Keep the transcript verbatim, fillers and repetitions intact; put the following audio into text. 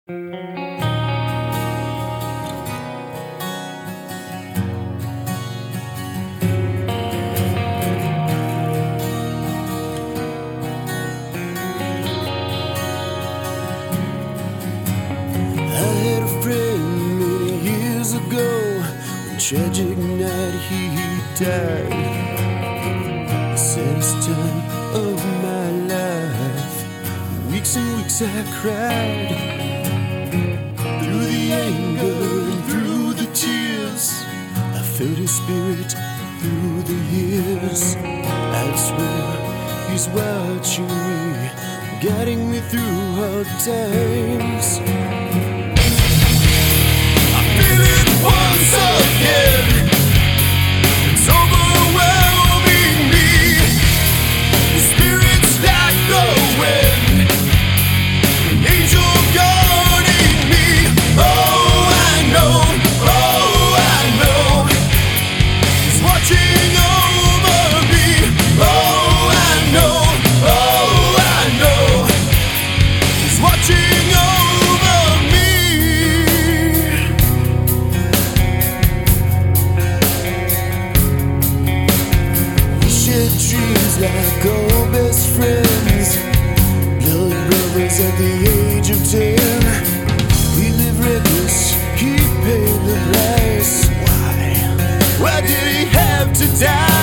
had a friend many years ago. One tragic night he died. The saddest time of my life. Weeks and weeks I cried. Through the anger and through the tears, I felt his spirit through the years. I swear he's watching me, guiding me through hard times. Once again, it's overwhelming me. The spirit's like the wind, an angel guarding me. Oh, I know, oh, I know, he's watching over me. Oh, I know, oh, I know, he's watching over me. Dreams like old best friends, blood brothers at the age of ten. We live reckless, he paid the price. Why? Why did he have to die?